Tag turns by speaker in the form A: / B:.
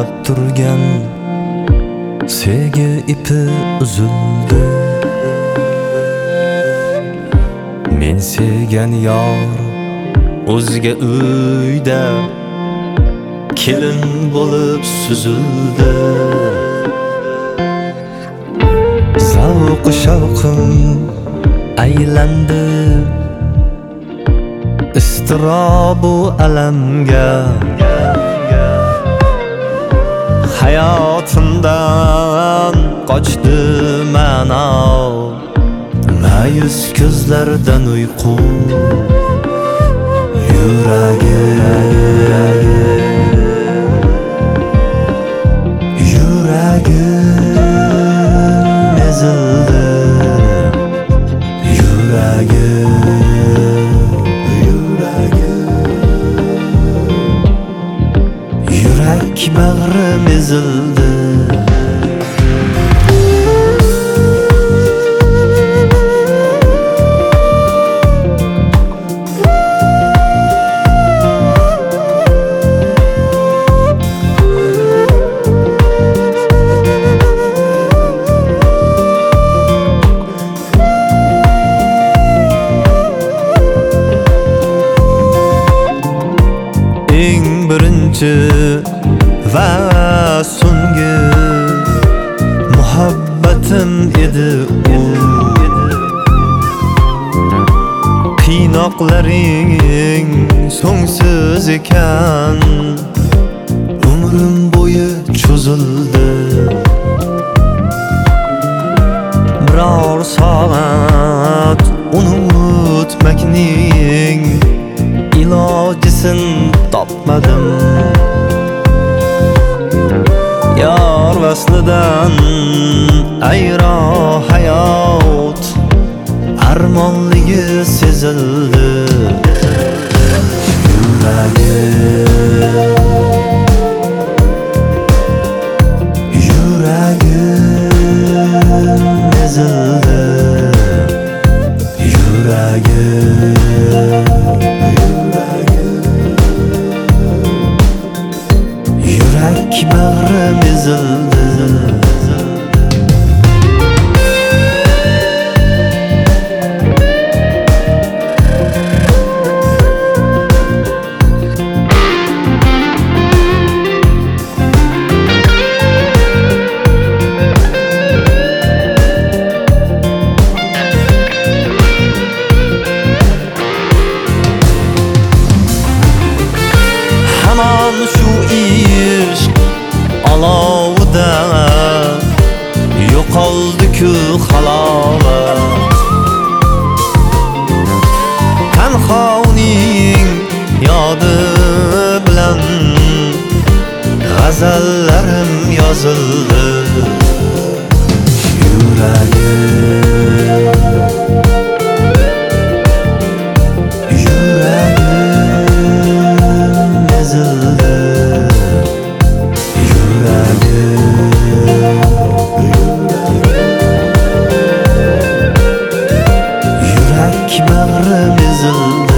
A: bog'lab turgan sevgi ipi uzildi. Men sevgan yor o'zga uyda kelin bo'lib suzildi. Zavq shavqim aylandi iztirobu alamga. Hayotimdan qochdi ma'no, ma'yus ko'zlardan uyqu. Yuragim ezildi. Yurak bag'rim ezildi. Eng birinchi va so'nggi muhabbatim edi u. Qiynoqlaring so'ngsiz ekan, umrim bo'yi cho'zildi. Biror soat unutmakning ilojisin topmadim. Yor vaslidan ayro hayot armonligi sezildi. Yuragim ezildi. Yurak bag'rim ezildi. Hamon shu ishq olovida yo'qoldi-ku halovat. Tanhoning yodi bilan g'azallarim yozildi. Yuragim ezildi. Yurak bag'rim ezildi.